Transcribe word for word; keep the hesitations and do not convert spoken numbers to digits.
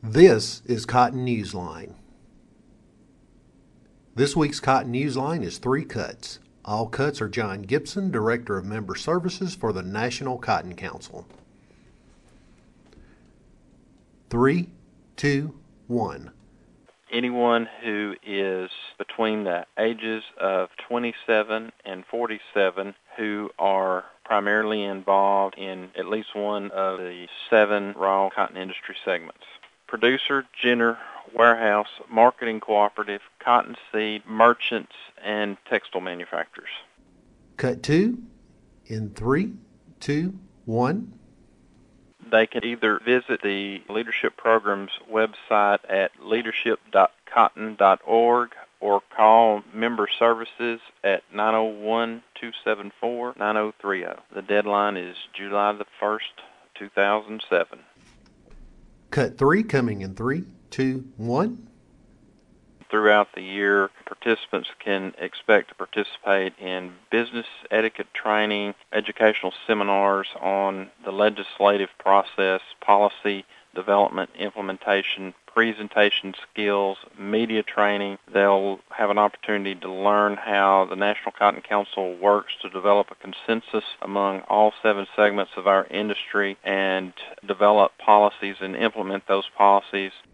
This is Cotton Newsline. This week's Cotton Newsline is three cuts. All cuts are John Gibson, Director of Member Services for the National Cotton Council. Three, two, one. Anyone who is between the ages of twenty-seven and forty-seven who are primarily involved in at least one of the seven raw cotton industry segments. Producer, ginner, warehouse, marketing cooperative, cottonseed, merchants, and textile manufacturers. Cut two in three, two, one. They can either visit the Leadership Program's website at leadership dot cotton dot org or call Member Services at nine oh one, two seven four, nine oh three oh. The deadline is July the first, two thousand seven. Cut three coming in three, two, one. Throughout the year, participants can expect to participate in business etiquette training, educational seminars on the legislative process, policy development, implementation, presentation skills, media training. They'll have an opportunity to learn how the National Cotton Council works to develop a consensus among all seven segments of our industry and develop policies and implement those policies.